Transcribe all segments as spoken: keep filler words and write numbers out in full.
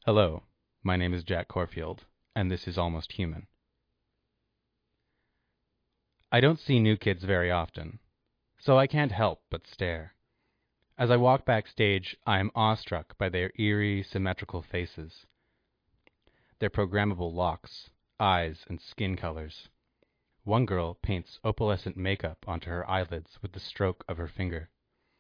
Hello, my name is Jack Corfield, and this is Almost Human. I don't see new kids very often, so I can't help but stare. As I walk backstage, I am awestruck by their eerie, symmetrical faces, their programmable locks, eyes, and skin colors. One girl paints opalescent makeup onto her eyelids with the stroke of her finger.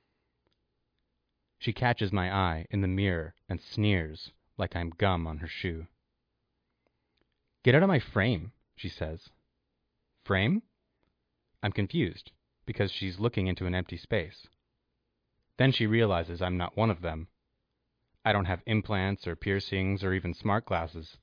She catches my eye in the mirror and sneers like I'm gum on her shoe. "Get out of my frame," she says. Frame? I'm confused, because she's looking into an empty space. Then she realizes I'm not one of them. I don't have implants or piercings or even smart glasses.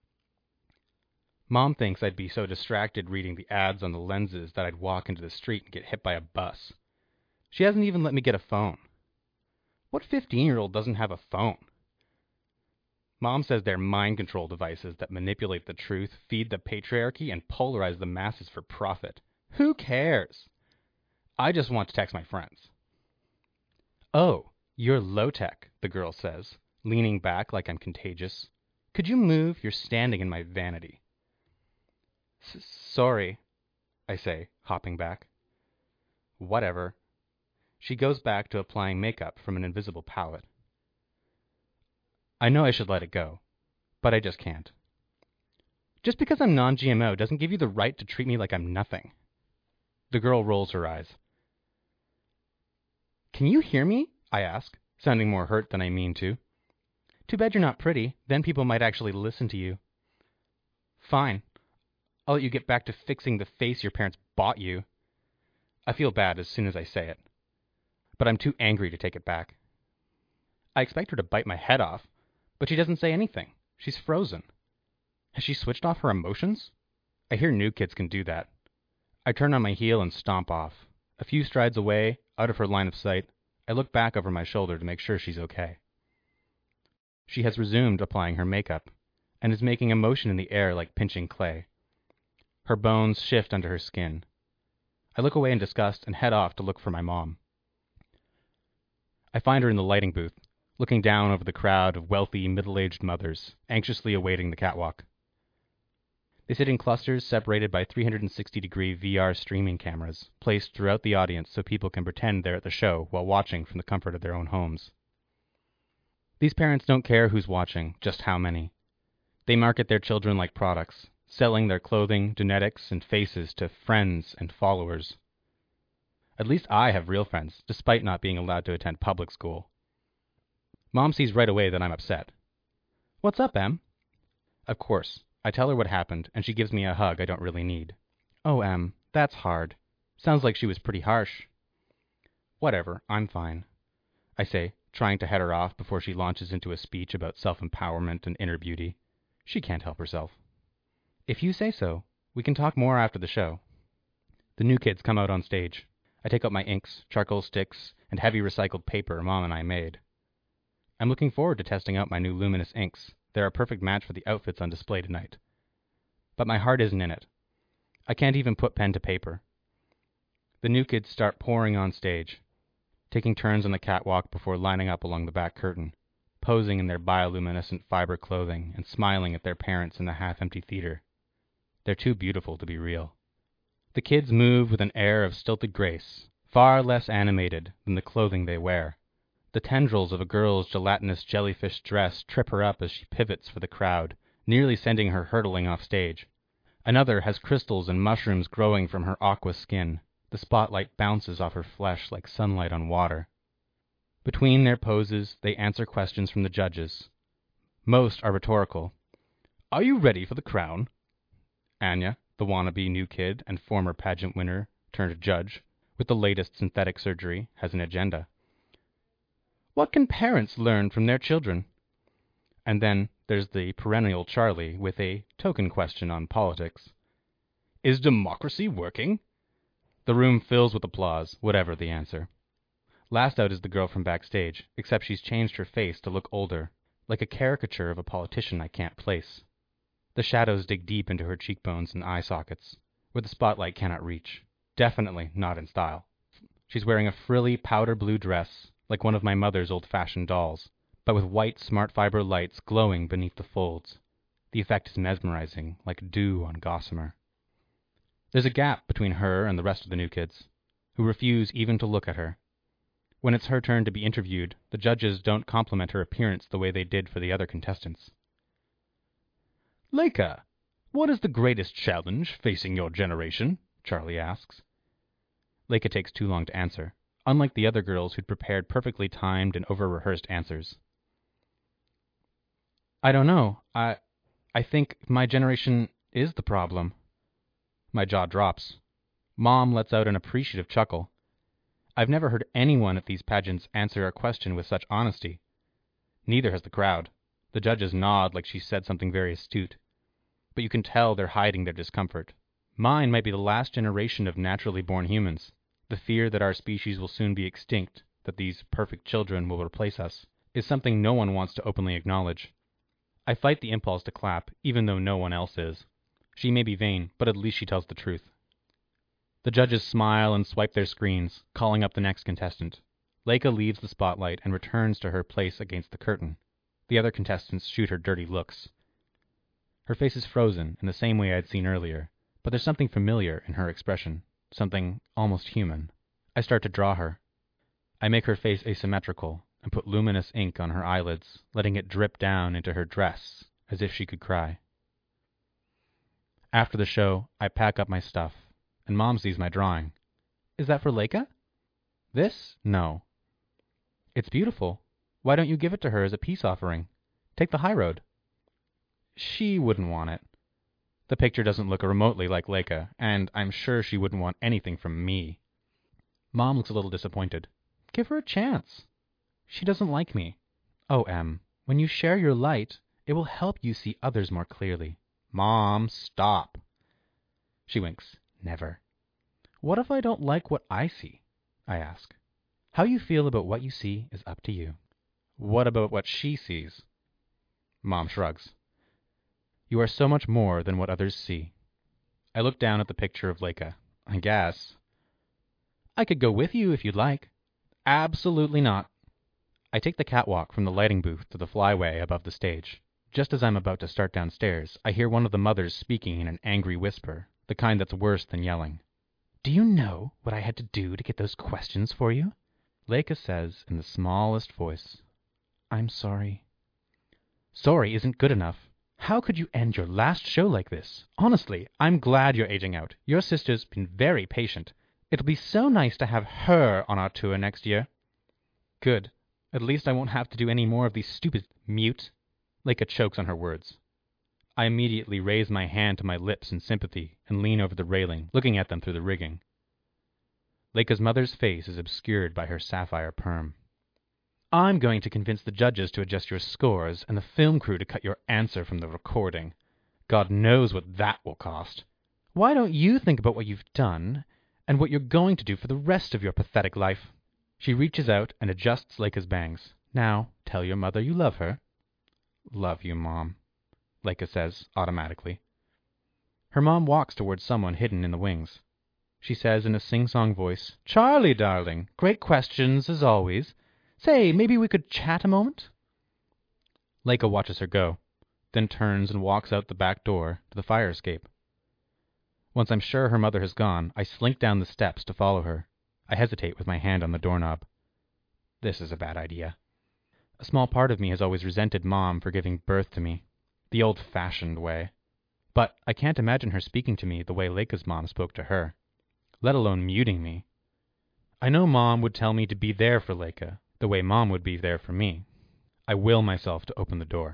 Mom thinks I'd be so distracted reading the ads on the lenses that I'd walk into the street and get hit by a bus. She hasn't even let me get a phone. What fifteen-year-old doesn't have a phone? Mom says they're mind control devices that manipulate the truth, feed the patriarchy, and polarize the masses for profit. Who cares? I just want to text my friends. "Oh, you're low-tech," the girl says, leaning back like I'm contagious. "Could you move? You're standing in my vanity." S Sorry, I say, hopping back. Whatever. She goes back to applying makeup from an invisible palette. I know I should let it go, but I just can't. Just because I'm non G M O doesn't give you the right to treat me like I'm nothing. The girl rolls her eyes. "Can you hear me?" I ask, sounding more hurt than I mean to. "Too bad you're not pretty. Then people might actually listen to you." "Fine. I'll let you get back to fixing the face your parents bought you." I feel bad as soon as I say it, but I'm too angry to take it back. I expect her to bite my head off, but she doesn't say anything. She's frozen. Has she switched off her emotions? I hear new kids can do that. I turn on my heel and stomp off. A few strides away, out of her line of sight, I look back over my shoulder to make sure she's okay. She has resumed applying her makeup, and is making a motion in the air like pinching clay. Her bones shift under her skin. I look away in disgust and head off to look for my mom. I find her in the lighting booth, looking down over the crowd of wealthy, middle-aged mothers, anxiously awaiting the catwalk. They sit in clusters separated by three hundred sixty degree V R streaming cameras, placed throughout the audience so people can pretend they're at the show while watching from the comfort of their own homes. These parents don't care who's watching, just how many. They market their children like products, selling their clothing, genetics, and faces to friends and followers. At least I have real friends, despite not being allowed to attend public school. Mom sees right away that I'm upset. "What's up, Em?" Of course, I tell her what happened, and she gives me a hug I don't really need. "Oh, Em, that's hard. Sounds like she was pretty harsh." "Whatever, I'm fine," I say, trying to head her off before she launches into a speech about self-empowerment and inner beauty. She can't help herself. "If you say so, we can talk more after the show." The new kids come out on stage. I take out my inks, charcoal sticks, and heavy recycled paper Mom and I made. I'm looking forward to testing out my new luminous inks. They're a perfect match for the outfits on display tonight. But my heart isn't in it. I can't even put pen to paper. The new kids start pouring on stage, taking turns on the catwalk before lining up along the back curtain, posing in their bioluminescent fiber clothing and smiling at their parents in the half-empty theater. They're too beautiful to be real. The kids move with an air of stilted grace, far less animated than the clothing they wear. The tendrils of a girl's gelatinous jellyfish dress trip her up as she pivots for the crowd, nearly sending her hurtling off stage. Another has crystals and mushrooms growing from her aqua skin. The spotlight bounces off her flesh like sunlight on water. Between their poses, they answer questions from the judges. Most are rhetorical. "Are you ready for the crown?" Anya, the wannabe new kid and former pageant winner turned judge, with the latest synthetic surgery, has an agenda. "What can parents learn from their children?" And then there's the perennial Charlie with a token question on politics. "Is democracy working?" The room fills with applause, whatever the answer. Last out is the girl from backstage, except she's changed her face to look older, like a caricature of a politician I can't place. The shadows dig deep into her cheekbones and eye sockets, where the spotlight cannot reach. Definitely not in style. She's wearing a frilly powder blue dress, like one of my mother's old-fashioned dolls, but with white smart fiber lights glowing beneath the folds. The effect is mesmerizing, like dew on gossamer. There's a gap between her and the rest of the new kids, who refuse even to look at her. When it's her turn to be interviewed, the judges don't compliment her appearance the way they did for the other contestants. "Leica, what is the greatest challenge facing your generation?" Charlie asks. Leica takes too long to answer, unlike the other girls who'd prepared perfectly timed and over-rehearsed answers. "I don't know. I I think my generation is the problem." My jaw drops. Mom lets out an appreciative chuckle. I've never heard anyone at these pageants answer a question with such honesty. Neither has the crowd. The judges nod like she said something very astute. But you can tell they're hiding their discomfort. Mine might be the last generation of naturally born humans. The fear that our species will soon be extinct, that these perfect children will replace us, is something no one wants to openly acknowledge. I fight the impulse to clap, even though no one else is. She may be vain, but at least she tells the truth. The judges smile and swipe their screens, calling up the next contestant. Leica leaves the spotlight and returns to her place against the curtain. The other contestants shoot her dirty looks. Her face is frozen in the same way I'd seen earlier, but there's something familiar in her expression, something almost human. I start to draw her. I make her face asymmetrical and put luminous ink on her eyelids, letting it drip down into her dress as if she could cry. After the show, I pack up my stuff, and Mom sees my drawing. "Is that for Leica?" "This? No." "It's beautiful. Why don't you give it to her as a peace offering? Take the high road." "She wouldn't want it. The picture doesn't look remotely like Leica, and I'm sure she wouldn't want anything from me." Mom looks a little disappointed. "Give her a chance." "She doesn't like me." "Oh, Em, when you share your light, it will help you see others more clearly." "Mom, stop." She winks. "Never." "What if I don't like what I see?" I ask. "How you feel about what you see is up to you." "What about what she sees?" Mom shrugs. "You are so much more than what others see." I look down at the picture of Leica. I guess. "I could go with you if you'd like." "Absolutely not." I take the catwalk from the lighting booth to the flyway above the stage. Just as I'm about to start downstairs, I hear one of the mothers speaking in an angry whisper, the kind that's worse than yelling. "Do you know what I had to do to get those questions for you?" Leica says in the smallest voice, "I'm sorry." "Sorry isn't good enough. How could you end your last show like this? Honestly, I'm glad you're aging out. Your sister's been very patient. It'll be so nice to have her on our tour next year." "Good. At least I won't have to do any more of these stupid mute." Leica chokes on her words. I immediately raise my hand to my lips in sympathy and lean over the railing, looking at them through the rigging. Leica's mother's face is obscured by her sapphire perm. "I'm going to convince the judges to adjust your scores and the film crew to cut your answer from the recording. God knows what that will cost. Why don't you think about what you've done and what you're going to do for the rest of your pathetic life?" She reaches out and adjusts Leica's bangs. "Now, tell your mother you love her." "Love you, Mom," Leica says automatically. Her mom walks towards someone hidden in the wings. She says in a sing-song voice, "Charlie, darling, great questions as always. Say, maybe we could chat a moment?" Leica watches her go, then turns and walks out the back door to the fire escape. Once I'm sure her mother has gone, I slink down the steps to follow her. I hesitate with my hand on the doorknob. This is a bad idea. A small part of me has always resented Mom for giving birth to me, the old-fashioned way. But I can't imagine her speaking to me the way Leica's mom spoke to her, let alone muting me. I know Mom would tell me to be there for Leica, the way Mom would be there for me. I will myself to open the door.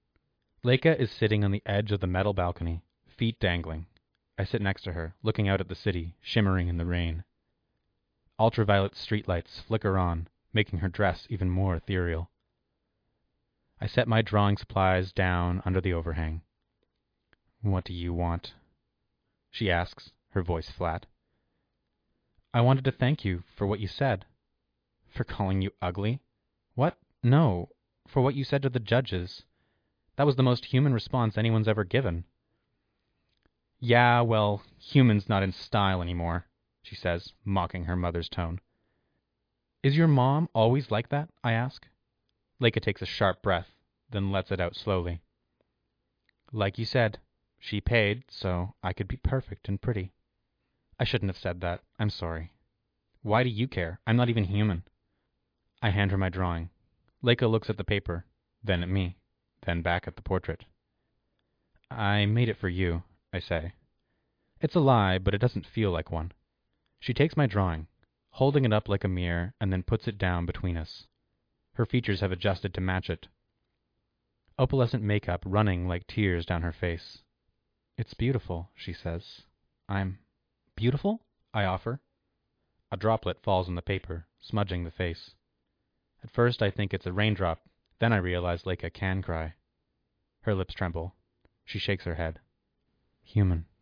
Leica is sitting on the edge of the metal balcony, feet dangling. I sit next to her, looking out at the city, shimmering in the rain. Ultraviolet streetlights flicker on, making her dress even more ethereal. I set my drawing supplies down under the overhang. "What do you want?" she asks, her voice flat. "I wanted to thank you for what you said." "For calling you ugly?" "What? No, for what you said to the judges. That was the most human response anyone's ever given." "Yeah, well, human's not in style anymore," she says, mocking her mother's tone. "Is your mom always like that?" I ask. Leica takes a sharp breath, then lets it out slowly. Like you said, she paid so I could be perfect and pretty. I shouldn't have said that. I'm sorry. Why do you care? I'm not even human. I hand her my drawing. Leica looks at the paper, then at me, then back at the portrait. I made it for you, I say. It's a lie, but it doesn't feel like one. She takes my drawing, holding it up like a mirror, and then puts it down between us. Her features have adjusted to match it. Opalescent makeup running like tears down her face. It's beautiful, she says. I'm beautiful? I offer. A droplet falls on the paper, smudging the face. At first I think it's a raindrop, then I realize Leica can cry. Her lips tremble. She shakes her head. Human.